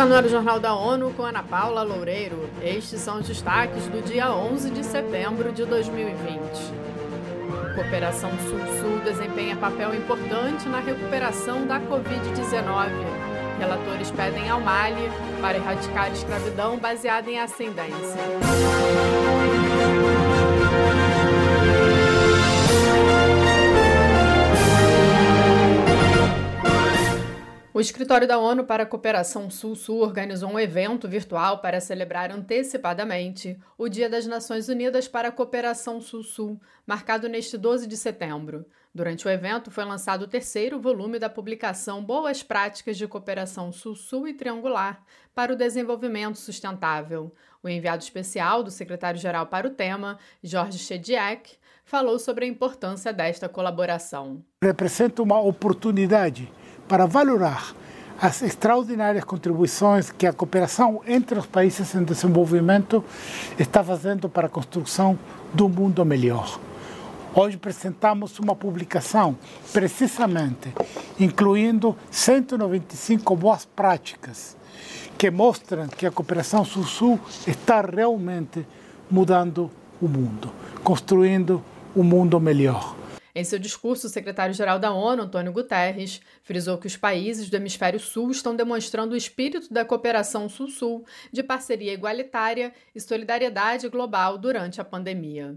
no ar o Jornal da ONU com Ana Paula Loureiro. Estes são os destaques do dia 11 de setembro de 2020. Cooperação Sul-Sul desempenha papel importante na recuperação da Covid-19. Relatores pedem ao Mali para erradicar a escravidão baseada em ascendência. O Escritório da ONU para a Cooperação Sul-Sul organizou um evento virtual para celebrar antecipadamente o Dia das Nações Unidas para a Cooperação Sul-Sul, marcado neste 12 de setembro. Durante o evento foi lançado o terceiro volume da publicação Boas Práticas de Cooperação Sul-Sul e Triangular para o Desenvolvimento Sustentável. O enviado especial do secretário-geral para o tema, George Chediak, falou sobre a importância desta colaboração. Representa uma oportunidade para valorar as extraordinárias contribuições que a cooperação entre os países em desenvolvimento está fazendo para a construção do mundo melhor. Hoje apresentamos uma publicação, precisamente, incluindo 195 boas práticas, que mostram que a cooperação Sul-Sul está realmente mudando o mundo, construindo um mundo melhor. Em seu discurso, o secretário-geral da ONU, Antônio Guterres, frisou que os países do Hemisfério Sul estão demonstrando o espírito da cooperação Sul-Sul, de parceria igualitária e solidariedade global durante a pandemia.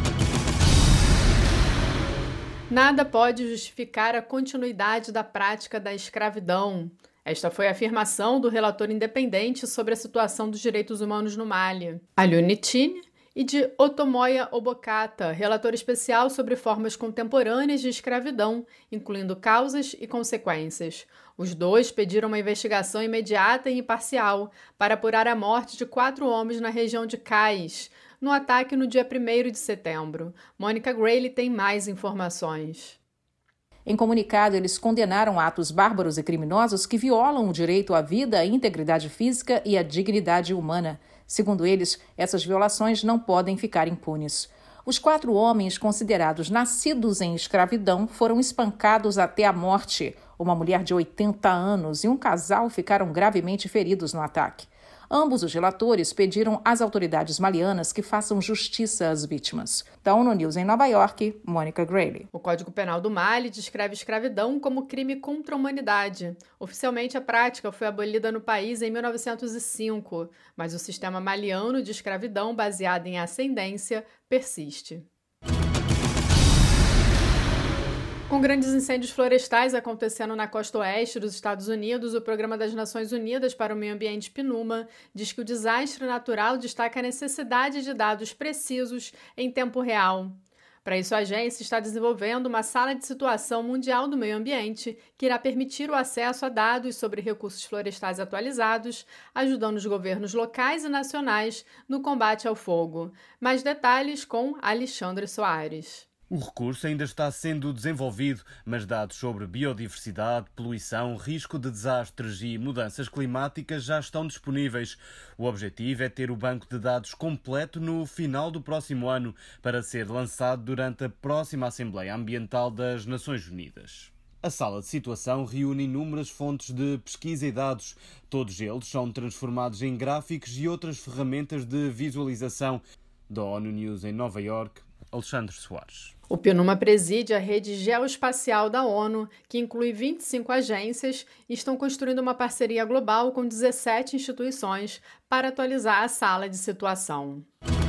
Nada pode justificar a continuidade da prática da escravidão. Esta foi a afirmação do relator independente sobre a situação dos direitos humanos no Mali, Alioune Tine, e de Otomoya Obokata, relator especial sobre formas contemporâneas de escravidão, incluindo causas e consequências. Os dois pediram uma investigação imediata e imparcial para apurar a morte de 4 homens na região de Kais, no ataque no dia 1º de setembro. Mônica Grayle tem mais informações. Em comunicado, eles condenaram atos bárbaros e criminosos que violam o direito à vida, à integridade física e à dignidade humana. Segundo eles, essas violações não podem ficar impunes. Os 4 homens considerados nascidos em escravidão foram espancados até a morte. Uma mulher de 80 anos e um casal ficaram gravemente feridos no ataque. Ambos os relatores pediram às autoridades malianas que façam justiça às vítimas. Da ONU News em Nova York, Mônica Grayle. O Código Penal do Mali descreve escravidão como crime contra a humanidade. Oficialmente, a prática foi abolida no país em 1905, mas o sistema maliano de escravidão baseado em ascendência persiste. Com grandes incêndios florestais acontecendo na costa oeste dos Estados Unidos, o Programa das Nações Unidas para o Meio Ambiente, PNUMA, diz que o desastre natural destaca a necessidade de dados precisos em tempo real. Para isso, a agência está desenvolvendo uma sala de situação mundial do meio ambiente que irá permitir o acesso a dados sobre recursos florestais atualizados, ajudando os governos locais e nacionais no combate ao fogo. Mais detalhes com Alexandre Soares. O recurso ainda está sendo desenvolvido, mas dados sobre biodiversidade, poluição, risco de desastres e mudanças climáticas já estão disponíveis. O objetivo é ter o banco de dados completo no final do próximo ano, para ser lançado durante a próxima Assembleia Ambiental das Nações Unidas. A sala de situação reúne inúmeras fontes de pesquisa e dados. Todos eles são transformados em gráficos e outras ferramentas de visualização. Da ONU News em Nova York, Alexandre Soares. O PNUMA preside a rede geoespacial da ONU, que inclui 25 agências, e estão construindo uma parceria global com 17 instituições para atualizar a sala de situação.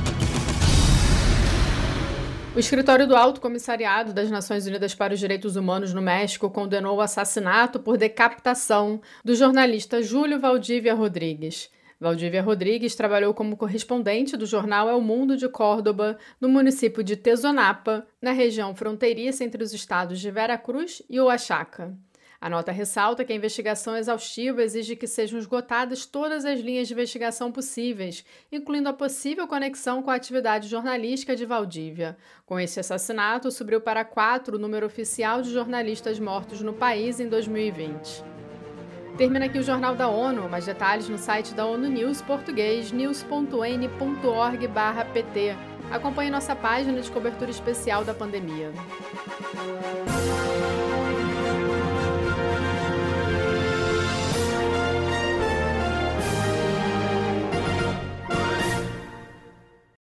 O Escritório do Alto Comissariado das Nações Unidas para os Direitos Humanos no México condenou o assassinato por decapitação do jornalista Júlio Valdívia Rodrigues. Valdívia Rodrigues trabalhou como correspondente do jornal El Mundo de Córdoba, no município de Tezonapa, na região fronteiriça entre os estados de Veracruz e Oaxaca. A nota ressalta que a investigação exaustiva exige que sejam esgotadas todas as linhas de investigação possíveis, incluindo a possível conexão com a atividade jornalística de Valdívia. Com esse assassinato, subiu para 4 o número oficial de jornalistas mortos no país em 2020. Termina aqui o Jornal da ONU. Mais detalhes no site da ONU News português, news.n.org/pt. Acompanhe nossa página de cobertura especial da pandemia.